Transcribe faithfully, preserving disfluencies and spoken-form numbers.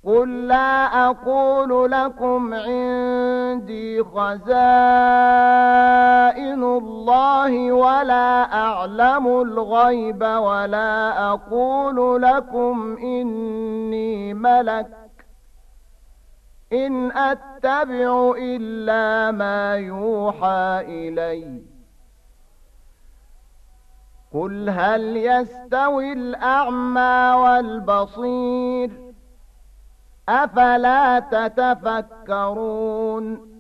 قل لا أقول لكم عندي خزائن الله ولا أعلم الغيب ولا أقول لكم إني ملك إن أتبع إلا ما يوحى إلي قل هل يستوي الأعمى والبصير أفلا تتفكرون